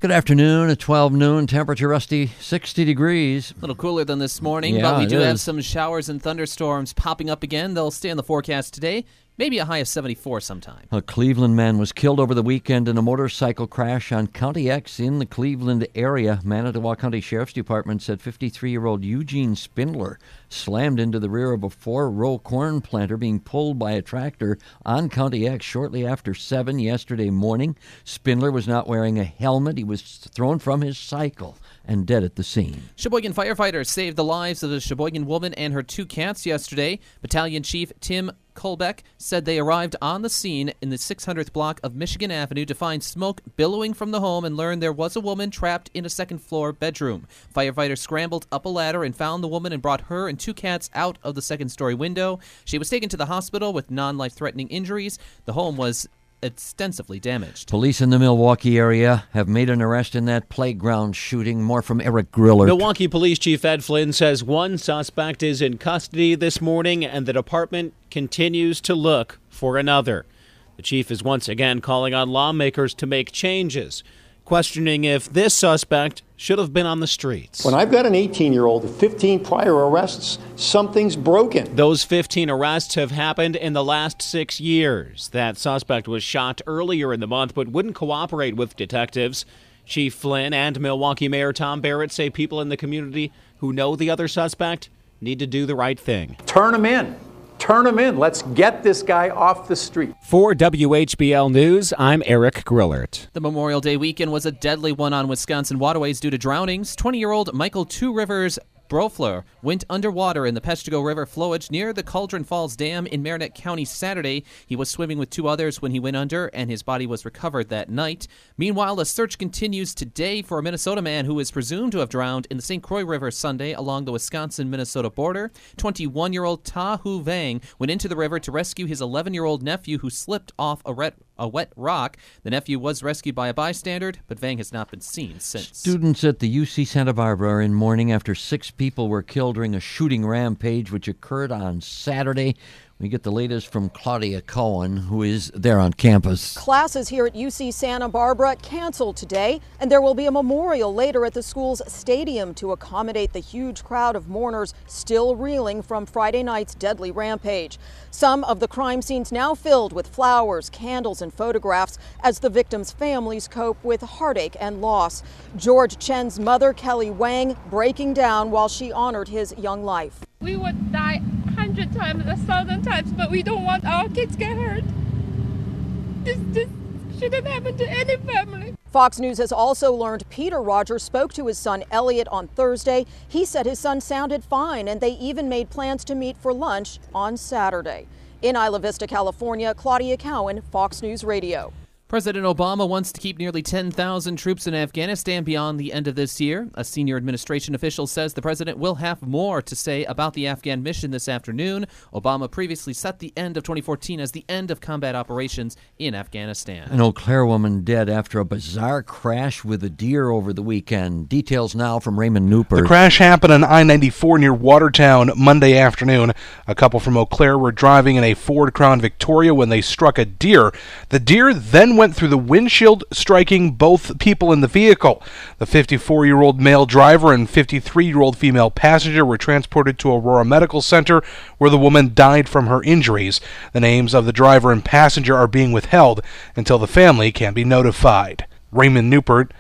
Good afternoon at 12 noon. Temperature, Rusty, 60 degrees. A little cooler than this morning, but we do have some showers and thunderstorms popping up again. They'll stay in the forecast today. Maybe a high of 74 sometime. A Cleveland man was killed over the weekend in a motorcycle crash on County X in the Cleveland area. Manitowoc County Sheriff's Department said 53-year-old Eugene Spindler slammed into the rear of a 4-row corn planter being pulled by a tractor on County X shortly after 7 yesterday morning. Spindler was not wearing a helmet. He was thrown from his cycle and dead at the scene. Sheboygan firefighters saved the lives of a Sheboygan woman and her 2 cats yesterday. Battalion Chief Tim Colbeck said they arrived on the scene in the 600th block of Michigan Avenue to find smoke billowing from the home and learned there was a woman trapped in a second-floor bedroom. Firefighters scrambled up a ladder and found the woman and brought her and 2 cats out of the second-story window. She was taken to the hospital with non-life-threatening injuries. The home was extensively damaged. Police in the Milwaukee area have made an arrest in that playground shooting. More from Eric Griller. Milwaukee Police Chief Ed Flynn says one suspect is in custody this morning and the department continues to look for another. The chief is once again calling on lawmakers to make changes, questioning if this suspect should have been on the streets. When I've got an 18-year-old with 15 prior arrests, something's broken. Those 15 arrests have happened in the last 6 years. That suspect was shot earlier in the month but wouldn't cooperate with detectives. Chief Flynn and Milwaukee Mayor Tom Barrett say people in the community who know the other suspect need to do the right thing. Turn him in. Turn him in. Let's get this guy off the street. For WHBL News, I'm Eric Grillert. The Memorial Day weekend was a deadly one on Wisconsin waterways due to drownings. 20-year-old Michael Two Rivers Brofler went underwater in the Peshtigo River flowage near the Cauldron Falls Dam in Marinette County Saturday. He was swimming with 2 others when he went under, and his body was recovered that night. Meanwhile, a search continues today for a Minnesota man who is presumed to have drowned in the St. Croix River Sunday along the Wisconsin-Minnesota border. 21-year-old Ta Hu Vang went into the river to rescue his 11-year-old nephew who slipped off a wet rock. The nephew was rescued by a bystander, but Vang has not been seen since. Students at the UC Santa Barbara are in mourning after 6 people were killed during a shooting rampage which occurred on Saturday. We get the latest from Claudia Cohen, who is there on campus. Classes here at UC Santa Barbara canceled today, and there will be a memorial later at the school's stadium to accommodate the huge crowd of mourners still reeling from Friday night's deadly rampage. Some of the crime scenes now filled with flowers, candles, and photographs as the victims' families cope with heartache and loss. George Chen's mother, Kelly Wang, breaking down while she honored his young life. We would die 100 times, 1,000 times, but we don't want our kids to get hurt. This shouldn't happen to any family. Fox News has also learned Peter Rogers spoke to his son Elliot on Thursday. He said his son sounded fine, and they even made plans to meet for lunch on Saturday. In Isla Vista, California, Claudia Cohen, Fox News Radio. President Obama wants to keep nearly 10,000 troops in Afghanistan beyond the end of this year. A senior administration official says the president will have more to say about the Afghan mission this afternoon. Obama previously set the end of 2014 as the end of combat operations in Afghanistan. An Eau Claire woman dead after a bizarre crash with a deer over the weekend. Details now from Raymond Newport. The crash happened on I-94 near Watertown Monday afternoon. A couple from Eau Claire were driving in a Ford Crown Victoria when they struck a deer. The deer then went through the windshield, striking both people in the vehicle. The 54-year-old male driver and 53-year-old female passenger were transported to Aurora Medical Center, where the woman died from her injuries. The names of the driver and passenger are being withheld until the family can be notified. Raymond Newport,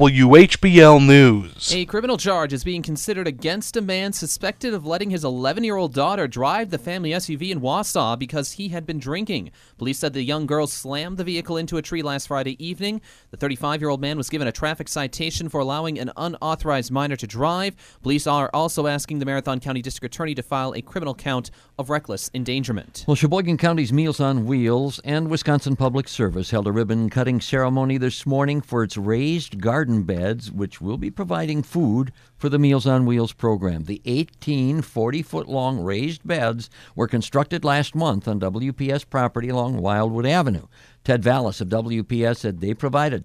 WHBL News. A criminal charge is being considered against a man suspected of letting his 11-year-old daughter drive the family SUV in Wausau because he had been drinking. Police said the young girl slammed the vehicle into a tree last Friday evening. The 35-year-old man was given a traffic citation for allowing an unauthorized minor to drive. Police are also asking the Marathon County District Attorney to file a criminal count of reckless endangerment. Well, Sheboygan County's Meals on Wheels and Wisconsin Public Service held a ribbon-cutting ceremony this morning for its raised garden beds, which will be providing food for the Meals on Wheels program. The 18 40-foot-long raised beds were constructed last month on WPS property along Wildwood Avenue. Ted Vallis of WPS said they provided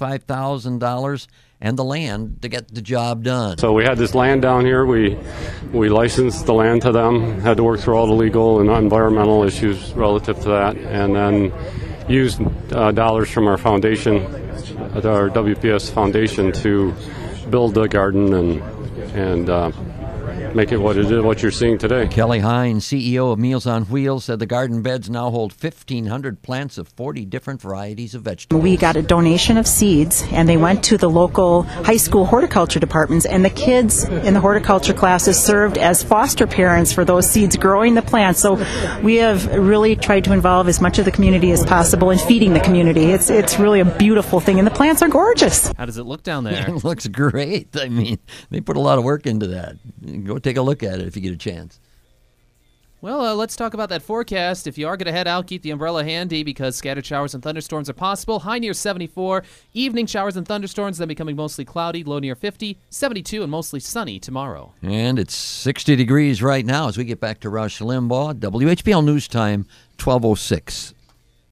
$25,000 and the land to get the job done. So we had this land down here. We licensed the land to them, had to work through all the legal and environmental issues relative to that, and then used dollars from our foundation at our WPS Foundation to build the garden and make it what you're seeing today. Kelly Hines, CEO of Meals on Wheels, said the garden beds now hold 1,500 plants of 40 different varieties of vegetables. We got a donation of seeds, and they went to the local high school horticulture departments, and the kids in the horticulture classes served as foster parents for those seeds, growing the plants. So we have really tried to involve as much of the community as possible in feeding the community. It's really a beautiful thing, and the plants are gorgeous. How does it look down there? It looks great. I mean, they put a lot of work into that. Go take a look at it if you get a chance. Well, let's talk about that forecast. If you are going to head out, keep the umbrella handy because scattered showers and thunderstorms are possible. High near 74. Evening showers and thunderstorms, then becoming mostly cloudy. Low near 50. 72 and mostly sunny tomorrow. And it's 60 degrees right now as we get back to Rush Limbaugh. WHPL News Time, 12:06.